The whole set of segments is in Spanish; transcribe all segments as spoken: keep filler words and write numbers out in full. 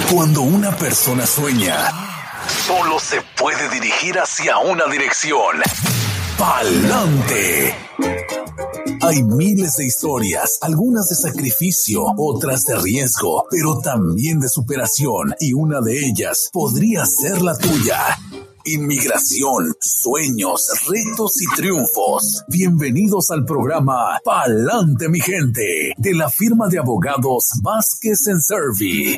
Cuando una persona sueña, solo se puede dirigir hacia una dirección: ¡pa'lante! Hay miles de historias, algunas de sacrificio, otras de riesgo, pero también de superación, y una de ellas podría ser la tuya. Inmigración, sueños, retos y triunfos. Bienvenidos al programa Pa'lante, mi gente, de la firma de abogados Vázquez and Servi.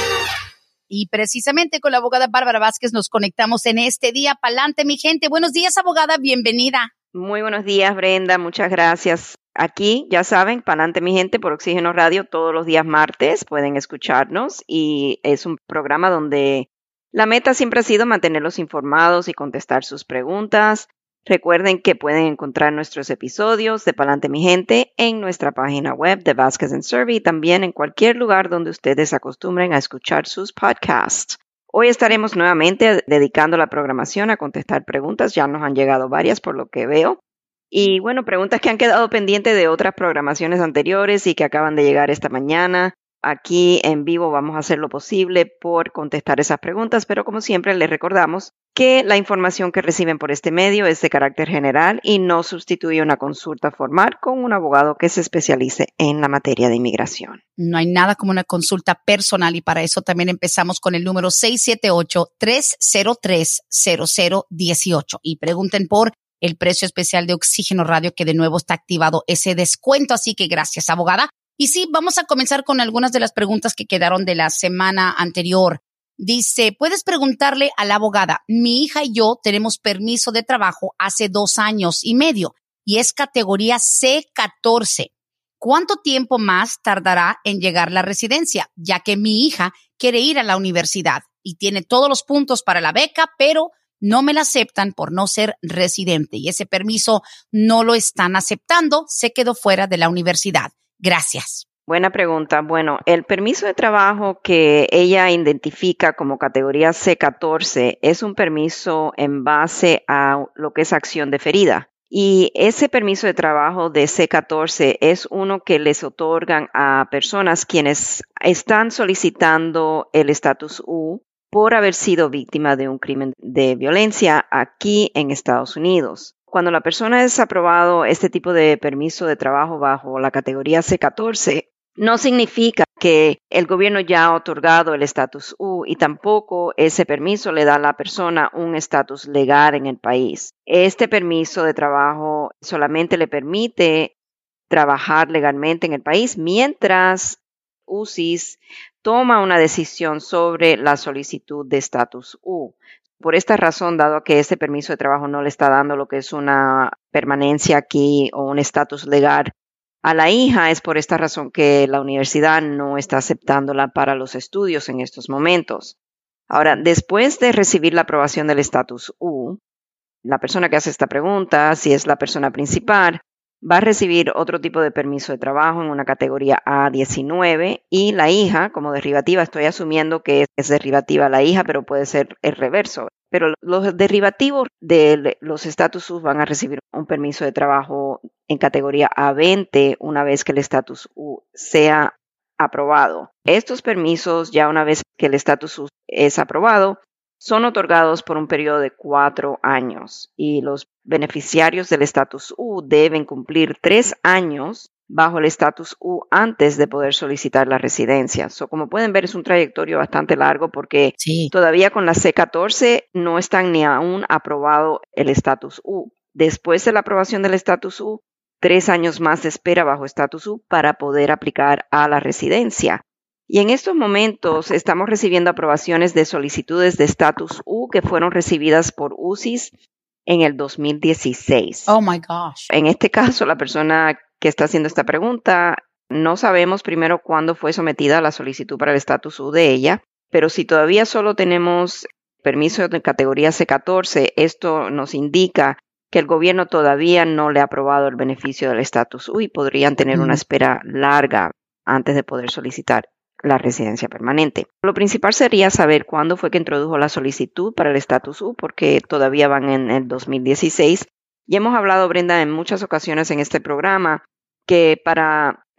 Y precisamente con la abogada Bárbara Vázquez nos conectamos en este día. Pa'lante, mi gente. Buenos días, abogada. Bienvenida. Muy buenos días, Brenda. Muchas gracias. Aquí, ya saben, Pa'lante, mi gente, por Oxígeno Radio, todos los días martes pueden escucharnos, y es un programa donde la meta siempre ha sido mantenerlos informados y contestar sus preguntas. Recuerden que pueden encontrar nuestros episodios de Pa'lante, mi gente en nuestra página web de Vázquez and Servi, y también en cualquier lugar donde ustedes acostumbren a escuchar sus podcasts. Hoy estaremos nuevamente dedicando la programación a contestar preguntas. Ya nos han llegado varias por lo que veo. Y bueno, preguntas que han quedado pendientes de otras programaciones anteriores y que acaban de llegar esta mañana. Aquí en vivo vamos a hacer lo posible por contestar esas preguntas, pero como siempre les recordamos que la información que reciben por este medio es de carácter general y no sustituye una consulta formal con un abogado que se especialice en la materia de inmigración. No hay nada como una consulta personal, y para eso también empezamos con el número seis siete ocho, tres cero tres, cero cero uno ocho y pregunten por el precio especial de Oxígeno Radio, que de nuevo está activado ese descuento. Así que gracias, abogada. Y sí, vamos a comenzar con algunas de las preguntas que quedaron de la semana anterior. Dice, ¿puedes preguntarle a la abogada? Mi hija y yo tenemos permiso de trabajo hace dos años y medio y es categoría C catorce. ¿Cuánto tiempo más tardará en llegar la residencia? Ya que mi hija quiere ir a la universidad y tiene todos los puntos para la beca, pero no me la aceptan por no ser residente y ese permiso no lo están aceptando. Se quedó fuera de la universidad. Gracias. Buena pregunta. Bueno, el permiso de trabajo que ella identifica como categoría C catorce es un permiso en base a lo que es acción deferida. Y ese permiso de trabajo de C catorce es uno que les otorgan a personas quienes están solicitando el estatus U por haber sido víctima de un crimen de violencia aquí en Estados Unidos. Cuando la persona es aprobado este tipo de permiso de trabajo bajo la categoría C catorce, no significa que el gobierno ya ha otorgado el estatus U y tampoco ese permiso le da a la persona un estatus legal en el país. Este permiso de trabajo solamente le permite trabajar legalmente en el país mientras U C I S toma una decisión sobre la solicitud de estatus U. Por esta razón, dado que este permiso de trabajo no le está dando lo que es una permanencia aquí o un estatus legal a la hija, es por esta razón que la universidad no está aceptándola para los estudios en estos momentos. Ahora, después de recibir la aprobación del estatus U, la persona que hace esta pregunta, si es la persona principal, va a recibir otro tipo de permiso de trabajo en una categoría A diecinueve y la hija, como derivativa, estoy asumiendo que es derivativa la hija, pero puede ser el reverso. Pero los derivativos de los estatus U van a recibir un permiso de trabajo en categoría A veinte una vez que el estatus U sea aprobado. Estos permisos, ya una vez que el estatus U es aprobado, son otorgados por un periodo de cuatro años y los beneficiarios del estatus U deben cumplir tres años bajo el estatus U antes de poder solicitar la residencia. So, como pueden ver, es un trayectorio bastante largo porque Sí. todavía con la C catorce no están ni aún aprobado el estatus U. Después de la aprobación del estatus U, tres años más de espera bajo estatus U para poder aplicar a la residencia. Y en estos momentos estamos recibiendo aprobaciones de solicitudes de estatus U que fueron recibidas por U C I S en el dos mil dieciséis. Oh my gosh. En este caso, la persona que está haciendo esta pregunta, no sabemos primero cuándo fue sometida la solicitud para el estatus U de ella, pero si todavía solo tenemos permiso de categoría C catorce, esto nos indica que el gobierno todavía no le ha aprobado el beneficio del estatus U y podrían tener Mm. una espera larga antes de poder solicitar la residencia permanente. Lo principal sería saber cuándo fue que introdujo la solicitud para el estatus U, porque todavía van en el dos mil dieciséis. Y hemos hablado, Brenda, en muchas ocasiones en este programa que para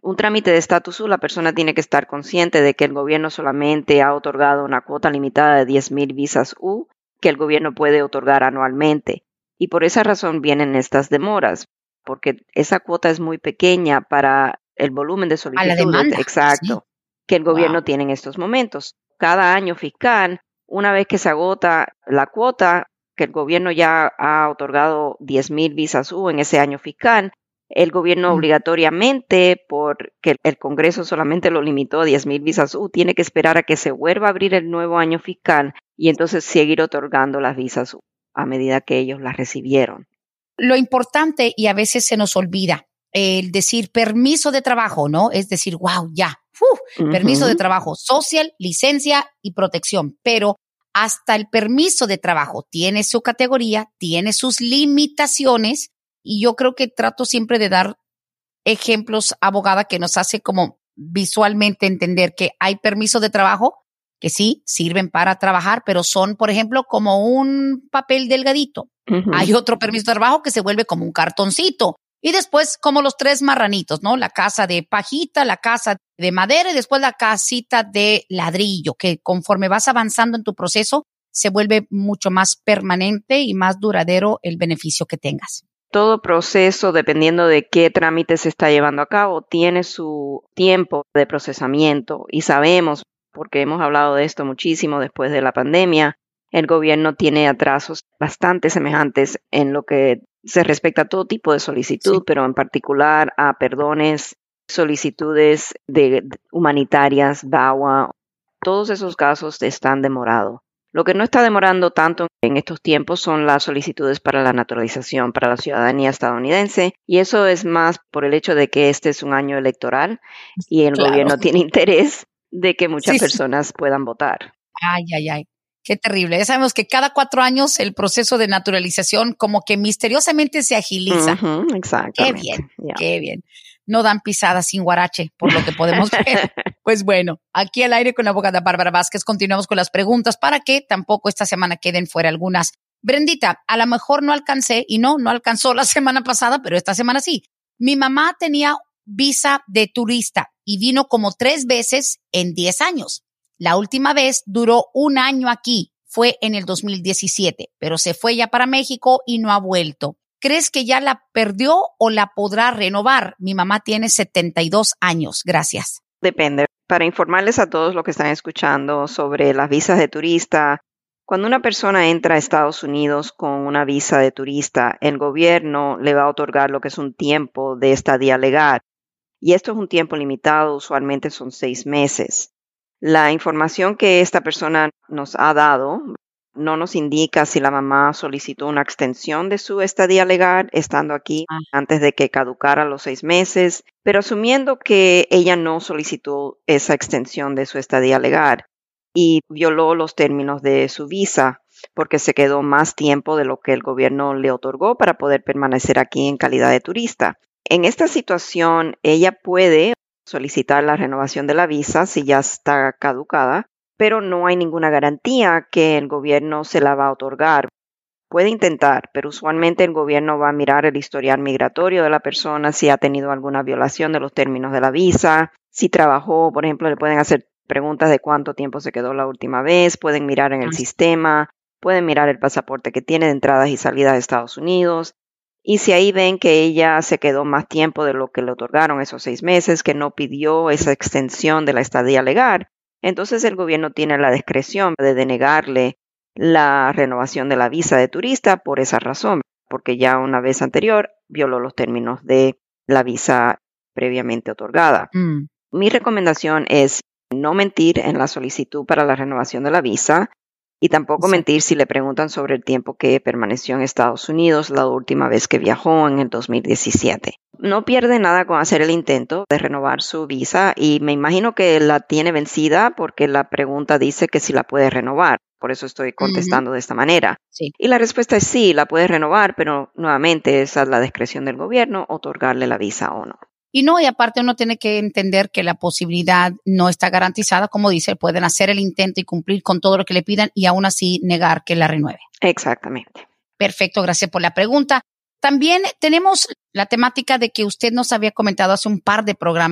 un trámite de estatus U, la persona tiene que estar consciente de que el gobierno solamente ha otorgado una cuota limitada de diez mil visas U que el gobierno puede otorgar anualmente. Y por esa razón vienen estas demoras, porque esa cuota es muy pequeña para el volumen de solicitudes. A la demanda. Exacto, Sí. que el gobierno Wow. tiene en estos momentos. Cada año fiscal, una vez que se agota la cuota, que el gobierno ya ha otorgado diez mil visas U en ese año fiscal, el gobierno Mm. obligatoriamente, porque el Congreso solamente lo limitó a diez mil visas U, tiene que esperar a que se vuelva a abrir el nuevo año fiscal y entonces seguir otorgando las visas U a medida que ellos las recibieron. Lo importante, y a veces se nos olvida, el decir permiso de trabajo, ¿no? Es decir, wow, ya, uf, Uh-huh. permiso de trabajo, social, licencia y protección, pero hasta el permiso de trabajo tiene su categoría, tiene sus limitaciones, y yo creo que trato siempre de dar ejemplos, abogada, que nos hace como visualmente entender que hay permiso de trabajo que sí sirven para trabajar, pero son, por ejemplo, como un papel delgadito. Uh-huh. Hay otro permiso de trabajo que se vuelve como un cartoncito. Y después, como los tres marranitos, ¿no? La casa de pajita, la casa de madera y después la casita de ladrillo, que conforme vas avanzando en tu proceso, se vuelve mucho más permanente y más duradero el beneficio que tengas. Todo proceso, dependiendo de qué trámite se está llevando a cabo, tiene su tiempo de procesamiento y sabemos, porque hemos hablado de esto muchísimo después de la pandemia, el gobierno tiene atrasos bastante semejantes en lo que se respecta a todo tipo de solicitud, sí. Pero en particular a perdones, solicitudes de, de humanitarias, D A W A, todos esos casos están demorados. Lo que no está demorando tanto en estos tiempos son las solicitudes para la naturalización, para la ciudadanía estadounidense, y eso es más por el hecho de que este es un año electoral y el Claro. gobierno tiene interés de que muchas Sí, sí. personas puedan votar. Ay, ay, ay. Qué terrible. Ya sabemos que cada cuatro años el proceso de naturalización como que misteriosamente se agiliza. Uh-huh, exactamente. Qué bien, Yeah. qué bien. No dan pisadas sin guarache, por lo que podemos ver. Pues bueno, aquí al aire con la abogada Bárbara Vázquez continuamos con las preguntas para que tampoco esta semana queden fuera algunas. Brendita, a lo mejor no alcancé, y no, no alcanzó la semana pasada, pero esta semana sí. Mi mamá tenía visa de turista y vino como tres veces en diez años. La última vez duró un año aquí, fue en el dos mil diecisiete, pero se fue ya para México y no ha vuelto. ¿Crees que ya la perdió o la podrá renovar? Mi mamá tiene setenta y dos años. Gracias. Depende. Para informarles a todos los que están escuchando sobre las visas de turista, cuando una persona entra a Estados Unidos con una visa de turista, el gobierno le va a otorgar lo que es un tiempo de estadía legal. Y esto es un tiempo limitado, usualmente son seis meses. La información que esta persona nos ha dado no nos indica si la mamá solicitó una extensión de su estadía legal estando aquí ah. antes de que caducara los seis meses, pero asumiendo que ella no solicitó esa extensión de su estadía legal y violó los términos de su visa porque se quedó más tiempo de lo que el gobierno le otorgó para poder permanecer aquí en calidad de turista. En esta situación, ella puede solicitar la renovación de la visa si ya está caducada, pero no hay ninguna garantía que el gobierno se la va a otorgar. Puede intentar, pero usualmente el gobierno va a mirar el historial migratorio de la persona, si ha tenido alguna violación de los términos de la visa, si trabajó, por ejemplo, le pueden hacer preguntas de cuánto tiempo se quedó la última vez, pueden mirar en el sistema, pueden mirar el pasaporte que tiene de entradas y salidas de Estados Unidos. Y si ahí ven que ella se quedó más tiempo de lo que le otorgaron esos seis meses, que no pidió esa extensión de la estadía legal, entonces el gobierno tiene la discreción de denegarle la renovación de la visa de turista por esa razón, porque ya una vez anterior violó los términos de la visa previamente otorgada. Mm. Mi recomendación es no mentir en la solicitud para la renovación de la visa, y tampoco Sí. mentir si le preguntan sobre el tiempo que permaneció en Estados Unidos la última vez que viajó en el dos mil diecisiete. No pierde nada con hacer el intento de renovar su visa y me imagino que la tiene vencida porque la pregunta dice que si la puede renovar. Por eso estoy contestando uh-huh. de esta manera. Sí. Y la respuesta es sí, la puede renovar, pero nuevamente esa es la discreción del gobierno, otorgarle la visa o no. Y no, y aparte uno tiene que entender que la posibilidad no está garantizada, como dice, pueden hacer el intento y cumplir con todo lo que le pidan y aún así negar que la renueve. Exactamente. Perfecto, gracias por la pregunta. También tenemos la temática de que usted nos había comentado hace un par de programas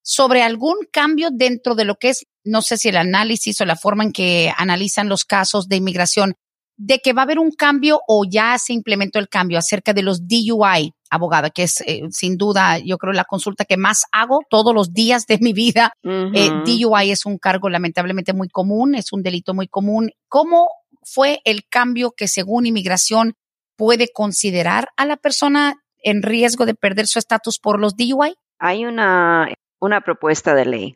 sobre algún cambio dentro de lo que es, no sé si el análisis o la forma en que analizan los casos de inmigración, de que va a haber un cambio o ya se implementó el cambio acerca de los D U I, abogada, que es eh, sin duda, yo creo, la consulta que más hago todos los días de mi vida. Uh-huh. eh, D U I es un cargo lamentablemente muy común, es un delito muy común. ¿Cómo fue el cambio que según inmigración puede considerar a la persona en riesgo de perder su estatus por los D U I? Hay una, una propuesta de ley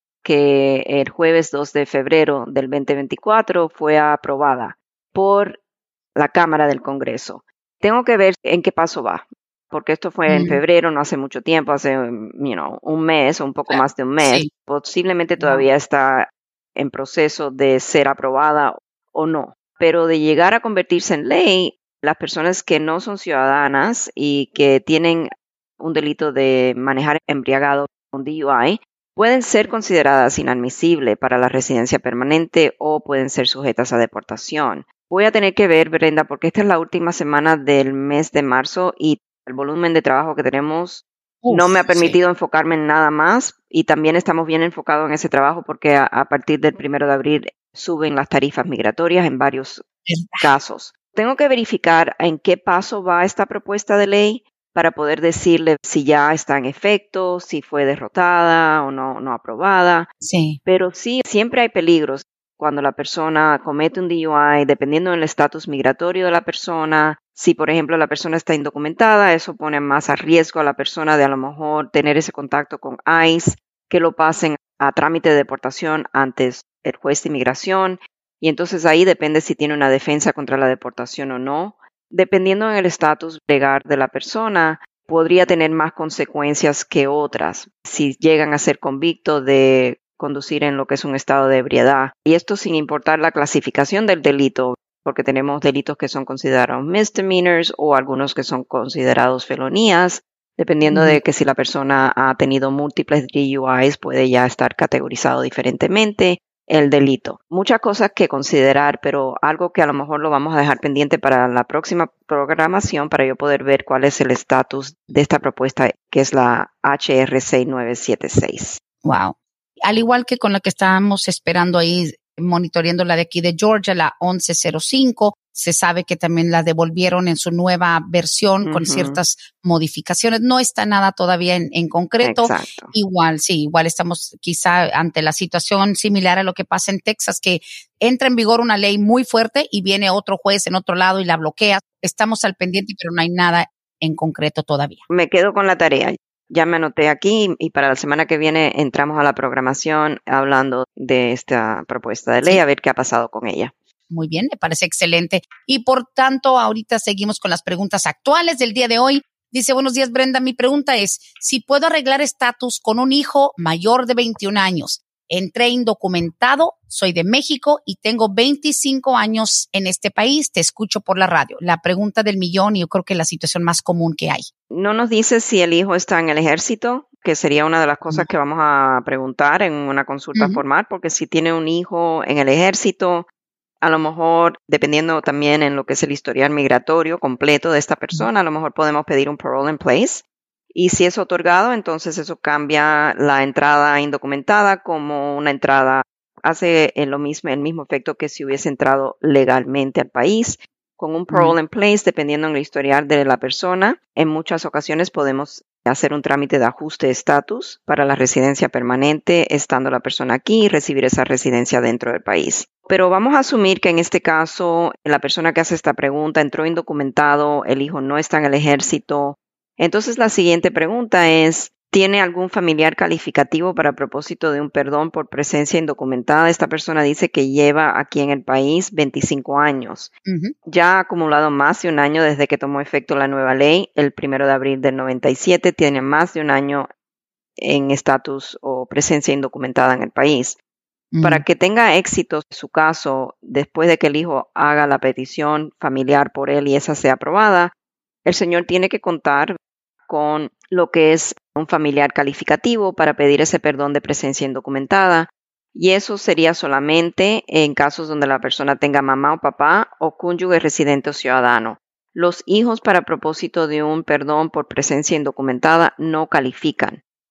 que el jueves dos de febrero del veinte veinticuatro fue aprobada por la Cámara del Congreso. Tengo que ver en qué paso va, porque esto fue mm. en febrero, no hace mucho tiempo, hace you know, un mes o un poco claro. más de un mes. Sí. Posiblemente todavía no. está en proceso de ser aprobada o no. Pero de llegar a convertirse en ley, las personas que no son ciudadanas y que tienen un delito de manejar embriagado con D U I pueden ser consideradas inadmisibles para la residencia permanente o pueden ser sujetas a deportación. Voy a tener que ver, Brenda, porque esta es la última semana del mes de marzo y el volumen de trabajo que tenemos Uf, no me ha permitido sí. enfocarme en nada más y también estamos bien enfocados en ese trabajo porque a, a partir del primero de abril suben las tarifas migratorias en varios casos. Tengo que verificar en qué paso va esta propuesta de ley para poder decirle si ya está en efecto, si fue derrotada o no, no aprobada. Sí. Pero sí, siempre hay peligros cuando la persona comete un D U I, dependiendo del estatus migratorio de la persona. Si, por ejemplo, la persona está indocumentada, eso pone más a riesgo a la persona de a lo mejor tener ese contacto con ICE, que lo pasen a trámite de deportación ante el juez de inmigración. Y entonces ahí depende si tiene una defensa contra la deportación o no. Dependiendo del estatus legal de la persona, podría tener más consecuencias que otras si llegan a ser convictos de conducir en lo que es un estado de ebriedad. Y esto sin importar la clasificación del delito, porque tenemos delitos que son considerados misdemeanors o algunos que son considerados felonías. Dependiendo uh-huh. de que si la persona ha tenido múltiples D U Is, puede ya estar categorizado diferentemente el delito. Muchas cosas que considerar, pero algo que a lo mejor lo vamos a dejar pendiente para la próxima programación para yo poder ver cuál es el estatus de esta propuesta, que es la H R seis nueve siete seis. Wow. Al igual que con la que estábamos esperando ahí, monitoreando la de aquí de Georgia, la once cero cinco, se sabe que también la devolvieron en su nueva versión uh-huh. con ciertas modificaciones. No está nada todavía en, en concreto. Exacto. Igual, sí, igual estamos quizá ante la situación similar a lo que pasa en Texas, que entra en vigor una ley muy fuerte y viene otro juez en otro lado y la bloquea. Estamos al pendiente, pero no hay nada en concreto todavía. Me quedo con la tarea. Ya me anoté aquí y para la semana que viene entramos a la programación hablando de esta propuesta de ley, sí. a ver qué ha pasado con ella. Muy bien, me parece excelente. Y por tanto, ahorita seguimos con las preguntas actuales del día de hoy. Dice, buenos días, Brenda. Mi pregunta es, si puedo arreglar estatus con un hijo mayor de veintiún años. Entré indocumentado, soy de México y tengo veinticinco años en este país. Te escucho por la radio. La pregunta del millón y yo creo que es la situación más común que hay. No nos dice si el hijo está en el ejército, que sería una de las cosas uh-huh. que vamos a preguntar en una consulta uh-huh. formal, porque si tiene un hijo en el ejército, a lo mejor, dependiendo también en lo que es el historial migratorio completo de esta persona, uh-huh. a lo mejor podemos pedir un parole in place. Y si es otorgado, entonces eso cambia la entrada indocumentada como una entrada, hace lo mismo, el mismo efecto que si hubiese entrado legalmente al país. Con un parole in place, dependiendo del historial de la persona, en muchas ocasiones podemos hacer un trámite de ajuste de estatus para la residencia permanente, estando la persona aquí y recibir esa residencia dentro del país. Pero vamos a asumir que en este caso, la persona que hace esta pregunta entró indocumentado, el hijo no está en el ejército. Entonces la siguiente pregunta es, ¿tiene algún familiar calificativo para propósito de un perdón por presencia indocumentada? Esta persona dice que lleva aquí en el país veinticinco años. Uh-huh. Ya ha acumulado más de un año desde que tomó efecto la nueva ley, el primero de abril del noventa y siete, tiene más de un año en estatus o presencia indocumentada en el país. Uh-huh. Para que tenga éxito su caso, después de que el hijo haga la petición familiar por él y esa sea aprobada, el señor tiene que contar con lo que es un familiar calificativo para pedir ese perdón de presencia indocumentada. Y eso sería solamente en casos donde la persona tenga mamá o papá o cónyuge residente o ciudadano. Los hijos para propósito de un perdón por presencia indocumentada no califican.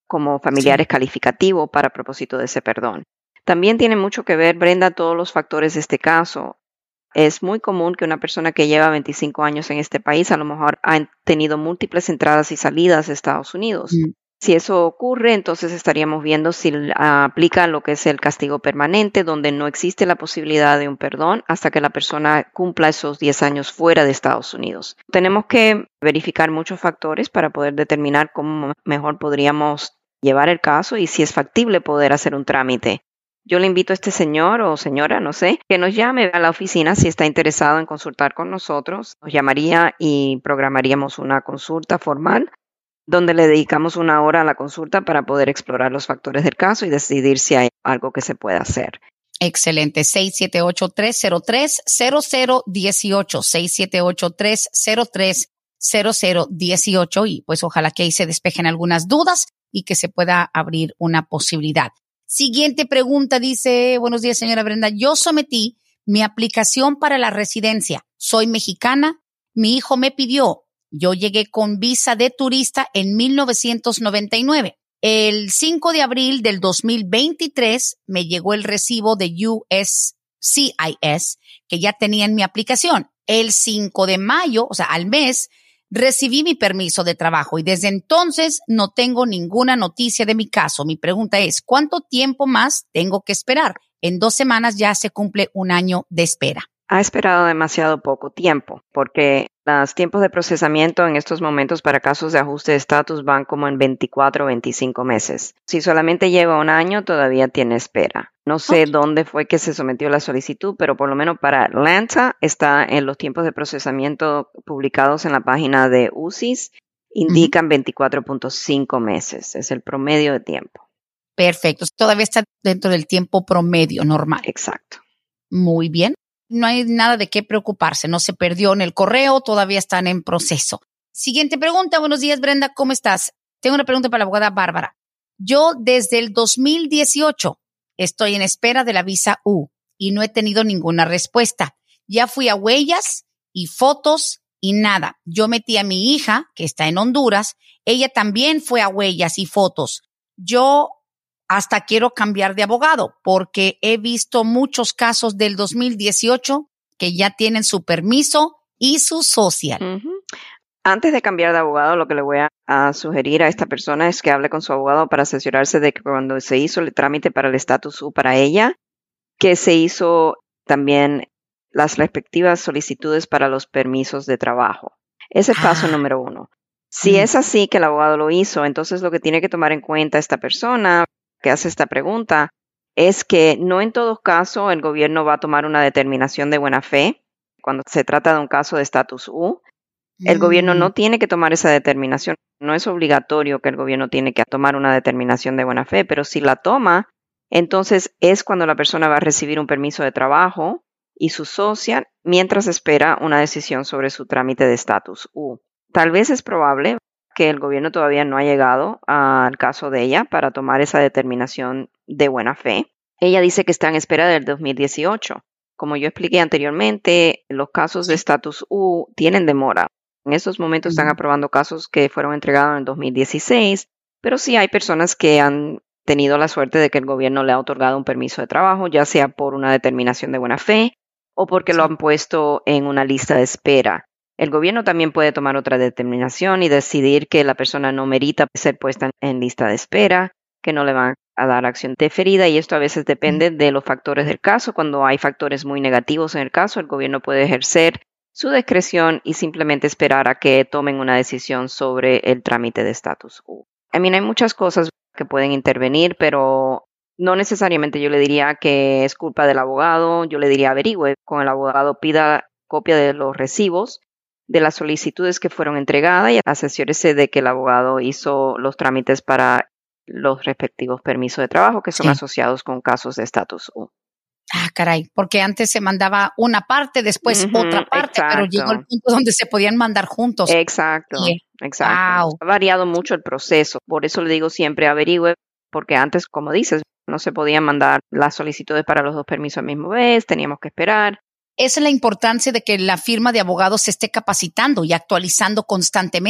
como familiares sí. calificativos para propósito de ese perdón. También tiene mucho que ver, Brenda, todos los factores de este caso. Es muy común que una persona que lleva veinticinco años en este país a lo mejor ha tenido múltiples entradas y salidas de Estados Unidos. Mm. Si eso ocurre, entonces estaríamos viendo si aplica lo que es el castigo permanente, donde no existe la posibilidad de un perdón hasta que la persona cumpla esos diez años fuera de Estados Unidos. Tenemos que verificar muchos factores para poder determinar cómo mejor podríamos llevar el caso y si es factible poder hacer un trámite. Yo le invito a este señor o señora, no sé, que nos llame a la oficina si está interesado en consultar con nosotros. Nos llamaría y programaríamos una consulta formal donde le dedicamos una hora a la consulta para poder explorar los factores del caso y decidir si hay algo que se pueda hacer. Excelente. seis siete ocho, tres cero tres, cero cero uno ocho. seis siete ocho, tres cero tres, cero cero uno ocho. Y pues ojalá que ahí se despejen algunas dudas y que se pueda abrir una posibilidad. Siguiente pregunta dice, buenos días señora Brenda, yo sometí mi aplicación para la residencia. Soy mexicana, mi hijo me pidió. Yo llegué con visa de turista en mil novecientos noventa y nueve. El cinco de abril del dos mil veintitrés me llegó el recibo de U S C I S que ya tenía en mi aplicación. El cinco de mayo, o sea, al mes, recibí mi permiso de trabajo y desde entonces no tengo ninguna noticia de mi caso. Mi pregunta es, ¿cuánto tiempo más tengo que esperar? En dos semanas ya se cumple un año de espera. Ha esperado demasiado poco tiempo porque los tiempos de procesamiento en estos momentos para casos de ajuste de estatus van como en veinticuatro o veinticinco meses. Si solamente lleva un año, todavía tiene espera. No sé okay. dónde fue que se sometió la solicitud, pero por lo menos para Atlanta está en los tiempos de procesamiento publicados en la página de U C I S, indican uh-huh. veinticuatro punto cinco meses. Es el promedio de tiempo. Perfecto. Todavía está dentro del tiempo promedio normal. Exacto. Muy bien. No hay nada de qué preocuparse, no se perdió en el correo, todavía están en proceso. Siguiente pregunta, buenos días Brenda, ¿cómo estás? Tengo una pregunta para la abogada Bárbara. Yo desde el dos mil dieciocho estoy en espera de la visa U y no he tenido ninguna respuesta. Ya fui a huellas y fotos y nada. Yo metí a mi hija, que está en Honduras, ella también fue a huellas y fotos. Yo hasta quiero cambiar de abogado porque he visto muchos casos del dos mil dieciocho que ya tienen su permiso y su social. Uh-huh. Antes de cambiar de abogado, lo que le voy a, a sugerir a esta persona es que hable con su abogado para asegurarse de que cuando se hizo el trámite para el estatus U para ella, que se hizo también las respectivas solicitudes para los permisos de trabajo. Ese es el paso ah. número uno. Si mm. es así que el abogado lo hizo, entonces lo que tiene que tomar en cuenta esta persona que hace esta pregunta es que no en todo caso el gobierno va a tomar una determinación de buena fe cuando se trata de un caso de estatus U. El mm. gobierno no tiene que tomar esa determinación. No es obligatorio que el gobierno tiene que tomar una determinación de buena fe, pero si la toma, entonces es cuando la persona va a recibir un permiso de trabajo y su social mientras espera una decisión sobre su trámite de estatus U. Tal vez es probable que el gobierno todavía no ha llegado al caso de ella para tomar esa determinación de buena fe. Ella dice que está en espera del dos mil dieciocho. Como yo expliqué anteriormente, los casos de estatus U tienen demora. En estos momentos están aprobando casos que fueron entregados en el dos mil dieciséis, pero sí hay personas que han tenido la suerte de que el gobierno le ha otorgado un permiso de trabajo, ya sea por una determinación de buena fe o porque sí. lo han puesto en una lista de espera. El gobierno también puede tomar otra determinación y decidir que la persona no merita ser puesta en lista de espera, que no le van a dar acción deferida, y esto a veces depende de los factores del caso. Cuando hay factores muy negativos en el caso, el gobierno puede ejercer su discreción y simplemente esperar a que tomen una decisión sobre el trámite de estatus U. I mean, hay muchas cosas que pueden intervenir, pero no necesariamente yo le diría que es culpa del abogado. Yo le diría averigüe con el abogado, pida copia de los recibos de las solicitudes que fueron entregadas y asesórese de que el abogado hizo los trámites para los respectivos permisos de trabajo que son sí. asociados con casos de estatus U. Ah, caray, porque antes se mandaba una parte, después uh-huh, otra parte, exacto. pero llegó el punto donde se podían mandar juntos. Exacto, yeah. exacto. Wow. Ha variado mucho el proceso, por eso le digo siempre averigüe, porque antes, como dices, no se podían mandar las solicitudes para los dos permisos al mismo vez, teníamos que esperar. Esa es la importancia de que la firma de abogados se esté capacitando y actualizando constantemente,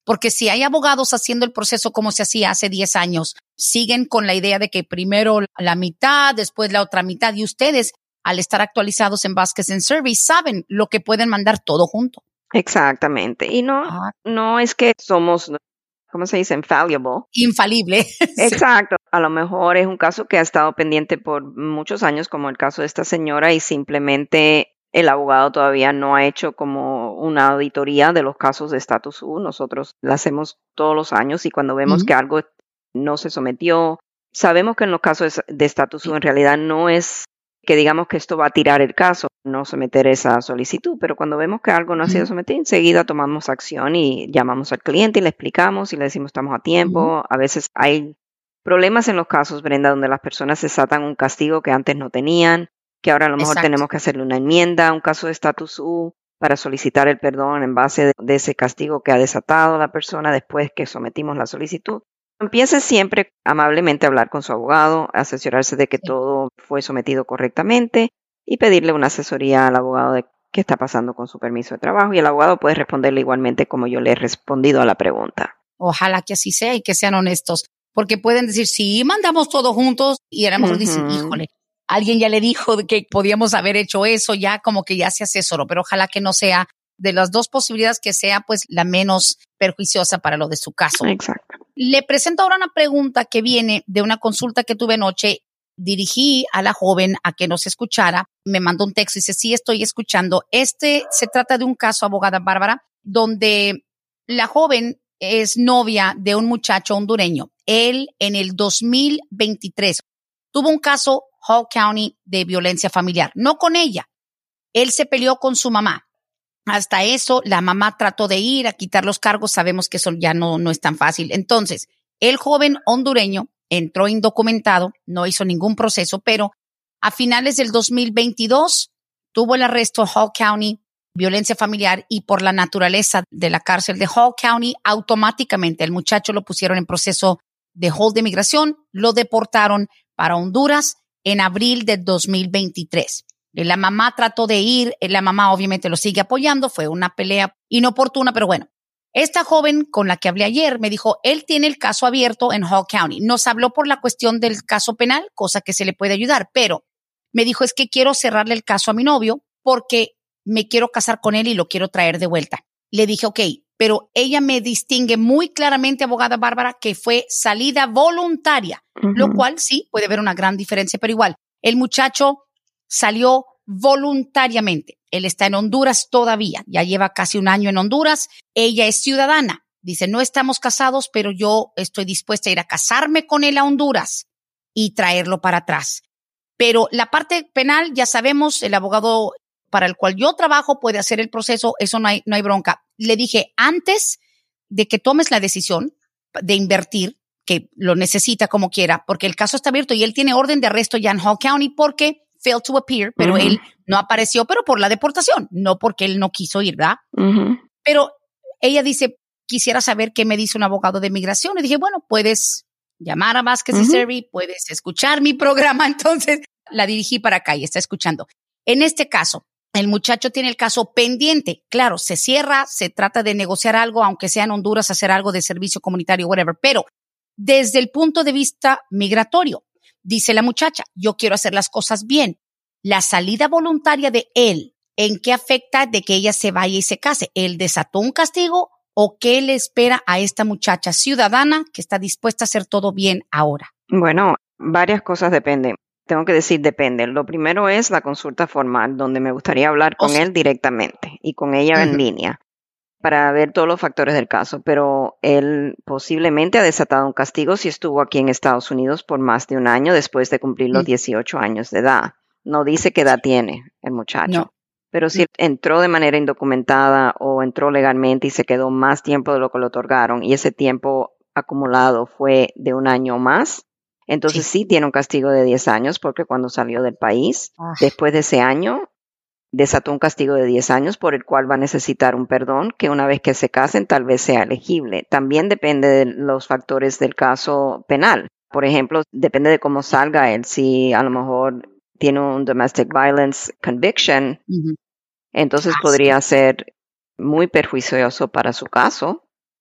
Porque si hay abogados haciendo el proceso como se hacía hace diez años, siguen con la idea de que primero la mitad, después la otra mitad, y ustedes, al estar actualizados en Vasquez and Servi, saben lo que pueden mandar todo junto. Exactamente. Y no, Ah, no es que somos, ¿cómo se dice? Infallible. infalible. Sí. Exacto. A lo mejor es un caso que ha estado pendiente por muchos años, como el caso de esta señora, y simplemente el abogado todavía no ha hecho como una auditoría de los casos de Status U. Nosotros la hacemos todos los años y cuando vemos Ujú. que algo no se sometió, sabemos que en los casos de Status U en realidad no es que digamos que esto va a tirar el caso, no someter esa solicitud, pero cuando vemos que algo no ha sido Ujú. sometido, enseguida tomamos acción y llamamos al cliente y le explicamos y le decimos estamos a tiempo. Ujú. A veces hay problemas en los casos, Brenda, donde las personas se desatan un castigo que antes no tenían, que ahora a lo mejor Exacto. tenemos que hacerle una enmienda, un caso de Status U, para solicitar el perdón en base de, de ese castigo que ha desatado la persona después que sometimos la solicitud. Empiece siempre amablemente a hablar con su abogado, asesorarse de que Sí. todo fue sometido correctamente y pedirle una asesoría al abogado de qué está pasando con su permiso de trabajo y el abogado puede responderle igualmente como yo le he respondido a la pregunta. Ojalá que así sea y que sean honestos, porque pueden decir, sí, mandamos todos juntos y a lo mejor dicen, Ujú. híjole, alguien ya le dijo que podíamos haber hecho eso, ya como que ya se asesoró, pero ojalá que no sea de las dos posibilidades, que sea pues la menos perjuiciosa para lo de su caso. Exacto. Le presento ahora una pregunta que viene de una consulta que tuve anoche. Dirigí a la joven a que nos escuchara. Me mandó un texto y dice, sí, estoy escuchando. Este se trata de un caso, abogada Bárbara, donde la joven es novia de un muchacho hondureño. Él en el dos mil veintitrés tuvo un caso Hall County de violencia familiar. No con ella. Él se peleó con su mamá. Hasta eso, la mamá trató de ir a quitar los cargos. Sabemos que eso ya no, no es tan fácil. Entonces, el joven hondureño entró indocumentado, no hizo ningún proceso, pero a finales del dos mil veintidós tuvo el arresto Hall County, violencia familiar, y por la naturaleza de la cárcel de Hall County, automáticamente el muchacho lo pusieron en proceso de hold de migración, lo deportaron para Honduras en abril del dos mil veintitrés. La mamá trató de ir, la mamá obviamente lo sigue apoyando, fue una pelea inoportuna, pero bueno. Esta joven con la que hablé ayer me dijo, él tiene el caso abierto en Hall County. Nos habló por la cuestión del caso penal, cosa que se le puede ayudar, pero me dijo, es que quiero cerrarle el caso a mi novio porque me quiero casar con él y lo quiero traer de vuelta. Le dije, ok, pero ella me distingue muy claramente, abogada Bárbara, que fue salida voluntaria, Ujú. lo cual sí puede haber una gran diferencia, pero igual, el muchacho salió voluntariamente. Él está en Honduras todavía, ya lleva casi un año en Honduras. Ella es ciudadana. Dice, no estamos casados, pero yo estoy dispuesta a ir a casarme con él a Honduras y traerlo para atrás. Pero la parte penal, ya sabemos, el abogado para el cual yo trabajo puede hacer el proceso, eso no hay, no hay bronca. Le dije, antes de que tomes la decisión de invertir, que lo necesita como quiera, porque el caso está abierto y él tiene orden de arresto ya en Hall County porque failed to appear, pero Ujú. él no apareció, pero por la deportación, no porque él no quiso ir, ¿verdad? Ujú. Pero ella dice, quisiera saber qué me dice un abogado de migración. Y dije, bueno, puedes llamar a Vasquez y Ujú. Servi, puedes escuchar mi programa. Entonces la dirigí para acá y está escuchando. En este caso, el muchacho tiene el caso pendiente. Claro, se cierra, se trata de negociar algo, aunque sea en Honduras, hacer algo de servicio comunitario, whatever. Pero desde el punto de vista migratorio, dice la muchacha, yo quiero hacer las cosas bien. La salida voluntaria de él, ¿en qué afecta de que ella se vaya y se case? ¿Él desató un castigo o qué le espera a esta muchacha ciudadana que está dispuesta a hacer todo bien ahora? Bueno, varias cosas dependen. Tengo que decir depende. Lo primero es la consulta formal, donde me gustaría hablar O con sí. él directamente y con ella en Ujú. línea para ver todos los factores del caso. Pero él posiblemente ha desatado un castigo si estuvo aquí en Estados Unidos por más de un año después de cumplir los Mm. dieciocho años de edad. No dice qué edad tiene el muchacho. No. Pero si entró de manera indocumentada o entró legalmente y se quedó más tiempo de lo que le otorgaron y ese tiempo acumulado fue de un año o más, entonces Sí. sí tiene un castigo de diez años porque cuando salió del país, Ah. después de ese año, desató un castigo de diez años por el cual va a necesitar un perdón que una vez que se casen tal vez sea elegible. También depende de los factores del caso penal. Por ejemplo, depende de cómo salga él. Si a lo mejor tiene un domestic violence conviction, Ujú. entonces Ah, sí. podría ser muy perjuicioso para su caso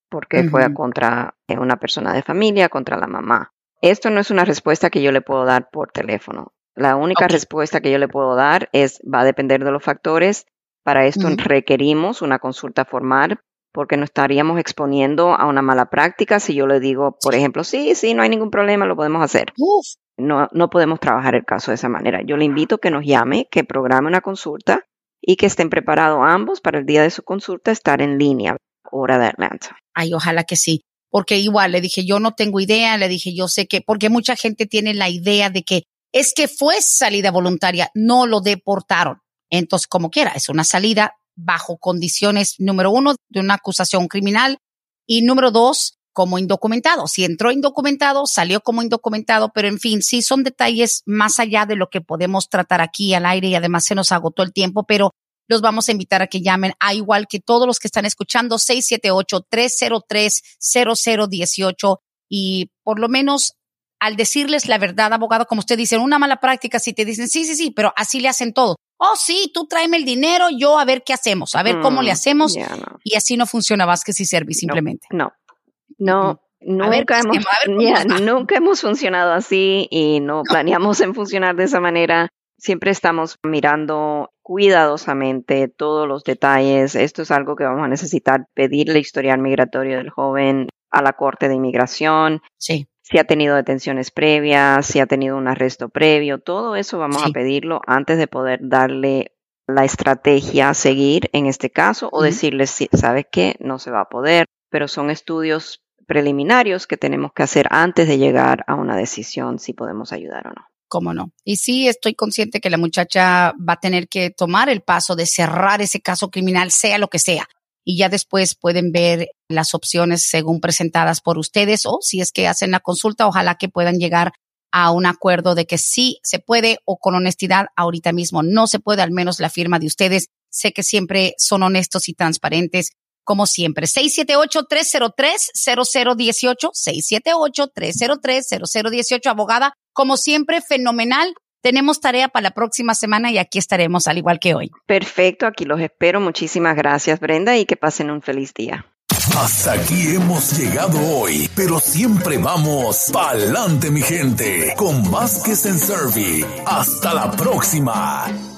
porque Ujú. fue contra una persona de familia, contra la mamá. Esto no es una respuesta que yo le puedo dar por teléfono. La única Ok. respuesta que yo le puedo dar es, va a depender de los factores. Para esto Ujú. requerimos una consulta formal, porque nos estaríamos exponiendo a una mala práctica si yo le digo, por Sí. ejemplo, sí, sí, no hay ningún problema, lo podemos hacer. Uf. No, no podemos trabajar el caso de esa manera. Yo le invito a que nos llame, que programe una consulta y que estén preparados ambos para el día de su consulta estar en línea, hora de Atlanta. Ay, ojalá que sí. Porque igual le dije, yo no tengo idea, le dije, yo sé que, porque mucha gente tiene la idea de que es que fue salida voluntaria, no lo deportaron. Entonces, como quiera, es una salida bajo condiciones, número uno, de una acusación criminal y número dos, como indocumentado. Si entró indocumentado, salió como indocumentado, pero en fin, sí son detalles más allá de lo que podemos tratar aquí al aire y además se nos agotó el tiempo, pero los vamos a invitar a que llamen, a igual que todos los que están escuchando, seis siete ocho, tres cero tres, cero cero uno ocho y por lo menos al decirles la verdad, abogado, como usted dice, una mala práctica, si te dicen, sí, sí, sí, pero así le hacen todo. Oh, sí, tú tráeme el dinero, yo a ver qué hacemos, a ver mm, cómo le hacemos. Yeah, no. Y así no funciona Vázquez y Servi, simplemente. No, no, no A ver, nunca, hemos, hacemos, a ver yeah, nunca hemos funcionado así y no, no planeamos en funcionar de esa manera. Siempre estamos mirando cuidadosamente todos los detalles. Esto es algo que vamos a necesitar pedirle historial migratorio del joven a la Corte de Inmigración. Sí. Si ha tenido detenciones previas, si ha tenido un arresto previo, todo eso vamos sí. a pedirlo antes de poder darle la estrategia a seguir en este caso o uh-huh. decirle, ¿sabes qué? No se va a poder, pero son estudios preliminarios que tenemos que hacer antes de llegar a una decisión si podemos ayudar o no. ¿Cómo no? Y sí, estoy consciente que la muchacha va a tener que tomar el paso de cerrar ese caso criminal, sea lo que sea. Y ya después pueden ver las opciones según presentadas por ustedes o si es que hacen la consulta, ojalá que puedan llegar a un acuerdo de que sí se puede o con honestidad ahorita mismo no se puede, al menos la firma de ustedes. Sé que siempre son honestos y transparentes como siempre. seis siete ocho, tres cero tres, cero cero uno ocho, seis siete ocho, tres cero tres, cero cero uno ocho. Abogada, como siempre, fenomenal. Tenemos tarea para la próxima semana y aquí estaremos al igual que hoy. Perfecto, aquí los espero. Muchísimas gracias, Brenda, y que pasen un feliz día. Hasta aquí hemos llegado hoy, pero siempre vamos pa'lante, mi gente, con Vázquez and Servi. Hasta la próxima.